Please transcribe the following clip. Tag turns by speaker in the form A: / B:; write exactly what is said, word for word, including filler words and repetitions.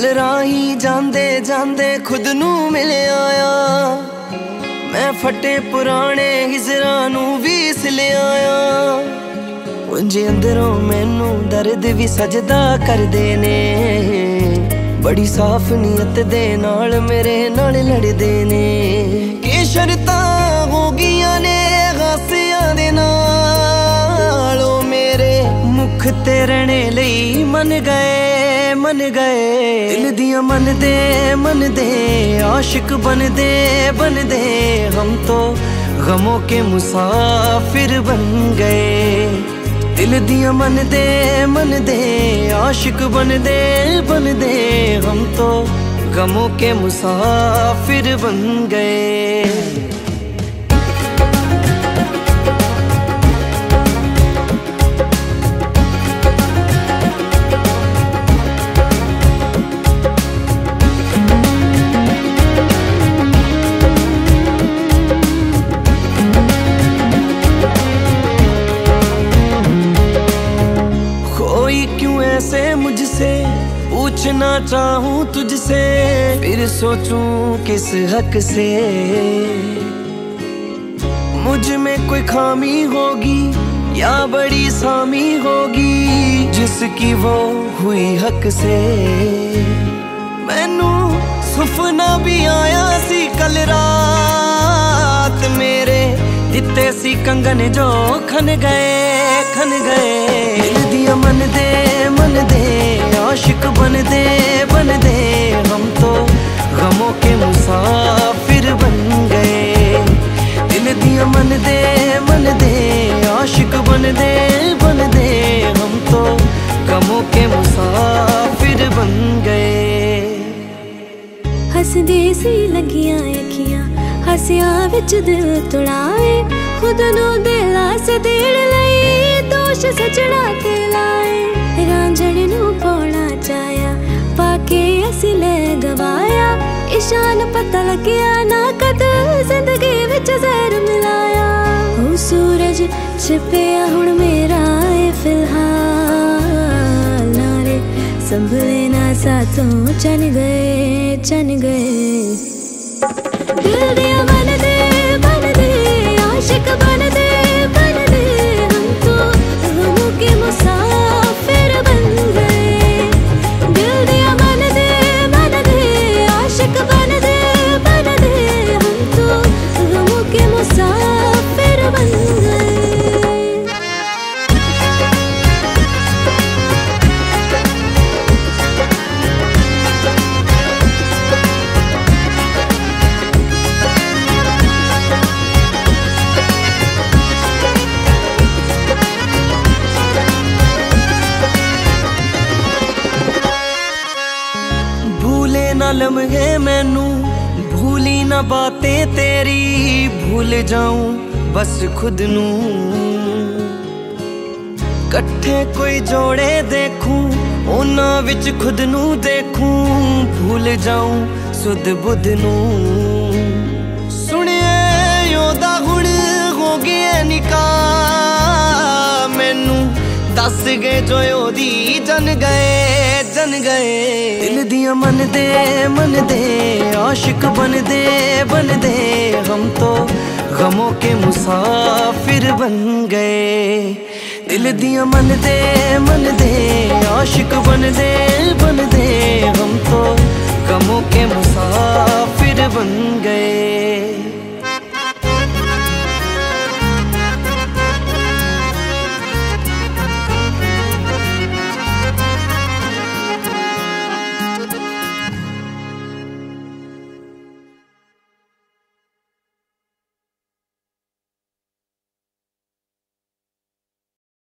A: कल राही जांदे जांदे खुद नू मिल आया, मैं फटे पुराने हिजरां नू भी सिल आया। उंज अंदरों मैनू दर्द भी सजदा करदे ने, बड़ी साफ नीयत दे नाल मेरे नाल लड़दे ने। कि शर्तां हो गियां ने गासियां दे नाल, ओ मेरे मुख ते रहने लई मन गए मन गए। दिल दियां मन दे मन दे आशिक बन दे बन दे, हम तो गमों के मुसाफिर बन गए। दिल दियां मन दे मन दे आशिक बन दे बन दे, हम तो गमों के मुसाफिर बन गए। क्यों ऐसे मुझसे पूछना चाहूं तुझसे, फिर सोचूं किस हक से। मुझ में कोई खामी होगी या बड़ी सामी होगी, जिसकी वो हुई हक से। मैनू सुपना भी आया सी कल रात, मेरे दिते सी कंगन जो खन गए खन गए। दिल दिया मन दे मन दे आशिक बन दे बन दे, हम तो गमों के मुसाफिर बन गए। दिल दिया मन दे मन दे आशिक बन दे बन दे, हम तो गमों के मुसाफिर बन गए।
B: हसदे सी लगियां अखियां हसिया विच दिल तुड़ाए, खुद नू दिला से देड़ लई दोष सजड़ा ते लाए। रांझण नू पौना चाया पाके असी ले गवाया, इशान पता लग्या ना कद जिंदगी विच जहर मिलाया। ओ सूरज छिपया हुण मेरा ए फिलहाल, नारे संभले ना साथों चन गए चन गए। दिल दिया मन दे बन दे आशिक बन दे बन दे, हम तो गमों के मुसाफिर बन गए। दिल दिया मन दे मन दे आशिक बन दे बन दे, हम तो गमों के मुसाफिर बन गए।
A: ना लम्हे मैनू भूली ना बातें तेरी, भूल जाऊं बस खुद नू। कट्ठे कोई जोड़े देखूं उन्हां विच खुद नू देखूं, भूल जाऊं सुध बुध नू। सुनिए ओदा हुण हो गया निकाह, मैनू दस गए जो ओदी जन गए जन गए। दिल दिया मन दे मन दे आशिक बन दे बन दे, हम तो गमों के मुसाफिर बन गए। दिल दिया मन दे मन